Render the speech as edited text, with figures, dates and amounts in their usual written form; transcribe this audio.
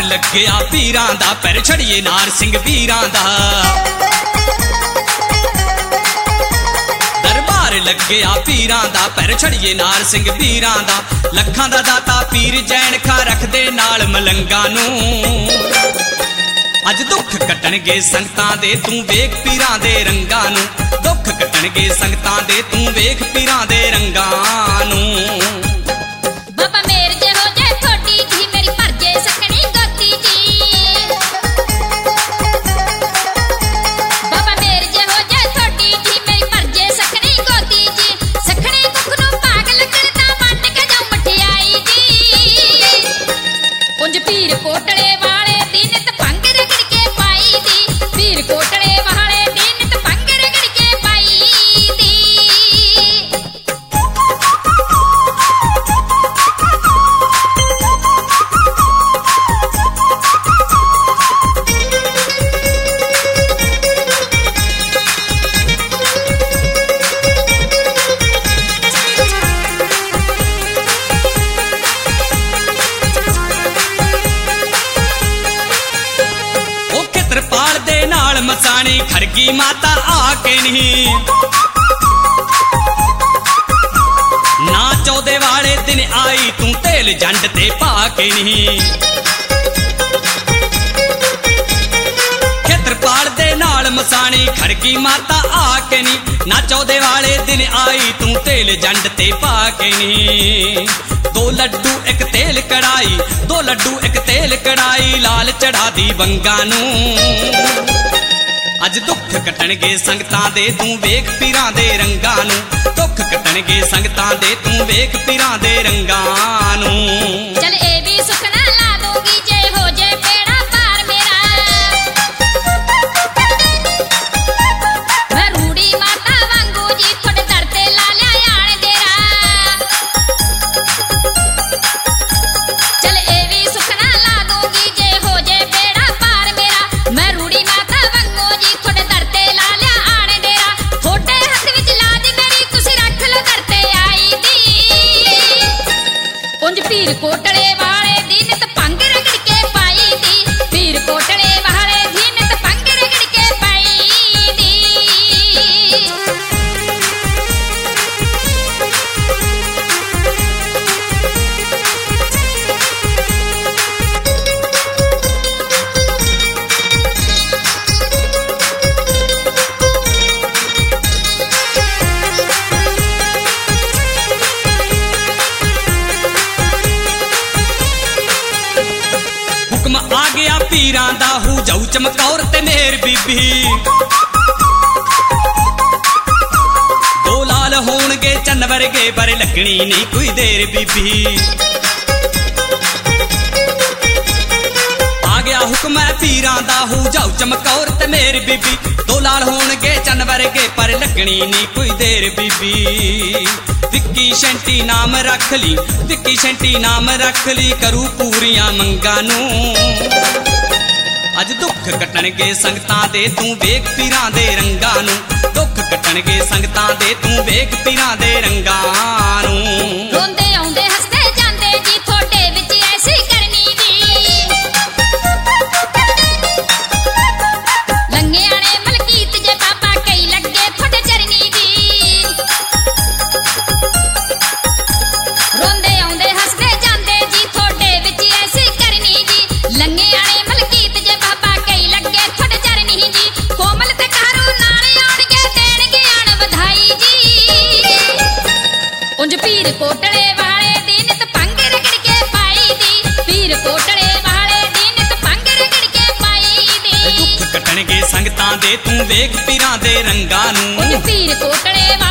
ਲੱਗਿਆ ਪੀਰਾਂ ਦਾ ਪੈਰ ਛੜੀਏ ਨਾਰ ਸਿੰਘ ਵੀਰਾਂ ਦਾ ਦਰਬਾਰ ਲੱਗਿਆ ਪੀਰਾਂ ਦਾ ਪੈਰ ਛੜੀਏ ਨਾਰ ਸਿੰਘ ਵੀਰਾਂ ਦਾ ਲੱਖਾਂ ਦਾ ਦਾਤਾ ਪੀਰ ਜੈਨ ਖਾ ਰੱਖਦੇ ਨਾਲ ਮਲੰਗਾਂ ਨੂੰ ਅੱਜ ਦੁੱਖ ਕੱਟਣਗੇ ਸੰਗਤਾਂ ਦੇ ਤੂੰ ਵੇਖ ਪੀਰਾਂ ਦੇ ਰੰਗਾਂ ਨੂੰ ਦੁੱਖ ਕੱਟਣਗੇ ਸੰਗਤਾਂ ਦੇ ਤੂੰ ਵੇਖ ਪੀਰਾਂ ਦੇ ਰੰਗਾਂ ਨੂੰ ਬਾਬਾ ਮੇਰ ਜਿਹੋ ਜੇ ਥੋੜੀ ਜੀ ਮੇਰੀ ਭਰਜੇ ਸਕਣੀ ਗੋਤੀ ਜੀ ਬਾਬਾ ਮੇਰ ਜਿਹੋ ਜੇ ਥੋੜੀ ਜੀ ਮੇਰੀ ਭਰਜੇ ਸਕਣੀ ਗੋਤੀ ਜੀ ਸਖਣੇ ਕੁੱਖ ਨੂੰ ਭਾਗ ਲੱਗਣ ਤਾਂ ਵੰਡ ਕੇ ਜਾਉ ਮਠਿਆਈ ਜੀ ਉਂਝ ਪੀਰ ਕੋਟਲੇ ਵਾਲੇ ਦੀ ਨਿਤ ਭੰਗ ਰਗੜ ਕੇ ਪਾਈ ਦੀ ਪੀਰ ਕੋਟਲੇ ਵਾਲੇ ਦੀ ਨਿਤ ਭੰਗ ਰਗੜ ਕੇ ਪਾਈ ਦੀ ਮਸਾਣੀ ਖੜਗੀ ਮਾਤਾ ਆ ਕੇ ਨਹੀਂ ਨਾ ਚੌਦੇ ਵਾਲੇ ਦਿਨ ਆਈ ਤੂੰ ਤੇਲ ਜੰਡ ਤੇ ਪਾ ਕੇ ਨਹੀਂ ਖੇਤਰਪਾਲ ਦੇ ਨਾਲ ਮਸਾਣੀ ਖੜਗੀ ਮਾਤਾ ਆ ਕੇ ਨਹੀਂ ਨਾ ਚੌਦੇ ਵਾਲੇ ਦਿਨ ਆਈ ਤੂੰ ਤੇਲ ਜੰਡ ਤੇ ਪਾ ਕੇ ਨਹੀਂ ਦੋ ਲੱਡੂ ਇੱਕ ਤੇਲ ਕੜਾਈ ਦੋ ਲੱਡੂ ਇੱਕ ਤੇਲ ਕੜਾਈ ਲਾਲ ਚੜਾ ਦੀ ਵੰਗਾਂ ਨੂੰ ਅੱਜ ਦੁੱਖ ਕੱਟਣਗੇ ਸੰਗਤਾਂ ਦੇ ਤੂੰ ਵੇਖ ਪੀਰਾਂ ਦੇ ਰੰਗਾਂ ਨੂੰ ਦੁੱਖ ਕੱਟਣਗੇ ਸੰਗਤਾਂ ਦੇ ਤੂੰ ਵੇਖ ਪੀਰਾਂ ਦੇ ਰੰਗਾਂ ਨੂੰ ਚਲ ਇਹ ਵੀ ਸੁਖਣਾ ਲਾ ਦੂੰਗੀ ਜੇ ਹੋ ਜੇ ਬੇੜਾ ਪਾਰ ਮੇਰਾ ਮੈਂ ਰੂੜੀ ਮਾਤਾ ਵਾਂਗੂ ਜੀ ਤੁਹਾਡੇ ਦਰ ਤੇ ਲਾ ਲਿਆ ਆਣ ਦੇਰਾ ਚਲ ਇਹ ਵੀ ਸੁਖਣਾ ਲਾ ਦੂੰਗੀ ਜੇ ਹੋ ਜੇ ਬੇੜਾ ਪਾਰ ਮੇਰਾ ਮੈਂ ਰੂੜੀ ਮਾਤਾ ਵਾਂਗੂ ਜੀ ਤੁਹਾਡੇ ਦਰ ਤੇ ਲਾ ਲਿਆ ਆਣ ਦੇਰਾ ਤੁਹਾਡੇ ਹੱਥ ਵਿੱਚ ਲਾਜ ਮੇਰੀ ਤੁਸੀਂ ਰੱਖ ਲਓ ਦਰ ਤੇ ਆਈ ਦੀ ਉਂਝ ਪੀਰ ਕੋਟਲੇ ਵਾਲੇ ਦੀ ਨਿਤ ਭੰਗ ਰਗੜ ਕੇ ਪਾਈ ਦੀ ਪੀਰ ਕੋਟਲੇ ਵਾਲੇ ਦੀ ਨਿਤ ਭੰਗ ਰਗੜ ਕੇ ਪਾਈ ਦੀ ਹੁਕਮ ਆ ਗਿਆ ਪੀਰਾਂ ਦਾ ਹੂ ਜਾਊ ਚਮਕੌਰ ਤੇ ਮੇਰ ਬੀਬੀ ਦੋ ਲਾਲ ਹੋਣਗੇ ਚੰਨ ਵਰਗੇ ਪਰ ਲੱਗਣੀ ਨਹੀਂ ਕੋਈ ਦੇਰ ਬੀਬੀ ਆ ਗਿਆ ਹੁਕਮ ਹੈ ਪੀਰਾਂ ਦਾ ਹੂ ਜਾਊ ਚਮਕੌਰ ਤੇ ਮੇਰ ਬੀਬੀ ਦੋ ਲਾਲ ਹੋਣਗੇ ਚੰਨ ਵਰਗੇ ਪਰ ਲੱਗਣੀ ਨਹੀਂ ਕੋਈ ਦੇਰ ਬੀਬੀ ਵਿੱਕੀ ਸ਼ੈਂਟੀ ਨਾਮ ਰੱਖ ਲਈ ਵਿੱਕੀ ਸ਼ੈਂਟੀ ਨਾਮ ਰੱਖ ਲਈ ਕਰੂ ਪੂਰੀਆਂ ਮੰਗਾਂ ਨੂੰ ਅੱਜ ਦੁੱਖ ਕੱਟਣਗੇ ਸੰਗਤਾਂ ਦੇ ਤੂੰ ਵੇਖ ਪੀਰਾਂ ਦੇ ਰੰਗਾਂ ਨੂੰ ਦੁੱਖ ਕੱਟਣਗੇ ਸੰਗਤਾਂ ਦੇ ਤੂੰ ਵੇਖ ਪੀਰਾਂ ਦੇ ਰੰਗਾਂ ਨੂੰ ਰੋਂਦੇ ਆਉਂਦੇ ਹੱਸਦੇ ਜਾਂਦੇ ਜੀ ਤੁਹਾਡੇ ਵਿੱਚ ਐਸੀ ਕਰਨੀ ਜੀ ਲੰਗਿਆਣੇ ਮਲਕੀਤ ਜੇ ਬਾਬਾ ਕਈ ਲੱਗੇ ਤੁਹਾਡੇ ਚਰਨੀ ਜੀ ਰੋਂਦੇ ਆਉਂਦੇ ਹੱਸਦੇ ਜਾਂਦੇ ਜੀ ਤੁਹਾਡੇ ਵਿੱਚ ਐਸੀ ਕਰਨੀ ਜੀ ਲੰਗਿਆਣੇ ਮਲਕੀਤ ਜੇ ਬਾਬਾ ਕਈ ਲੱਗੇ ਤੁਹਾਡੇ ਚਰਨੀ ਜੀ ਕੋਮਲ ਤੇ ਕਾਰੂ ਨਾਲ ਆਉਣਗੇ ਦੇਣਗੇ ਆਣ ਵਧਾਈ ਜੀ ਉਂਝ ਪੀਰ ਕੋਟਲੇ ਵਾਲੇ ਦੀ ਨਿਤ ਭੰਗ ਰਗੜ ਕੇ ਪਾਈ ਦੀ ਪੀਰ ਕੋਟਲੇ ਵਾਲੇ ਦੀ ਨਿਤ ਭੰਗ ਰਗੜ ਕੇ ਪਾਈ ਦੀ ਦੁੱਖ ਕੱਟਣਗੇ ਸੰਗਤਾਂ ਦੇ ਤੂੰ ਵੇਖ ਪੀਰਾਂ ਦੇ ਰੰਗਾਂ ਨੂੰ ਉਂਝ ਪੀਰ ਕੋਟਲੇ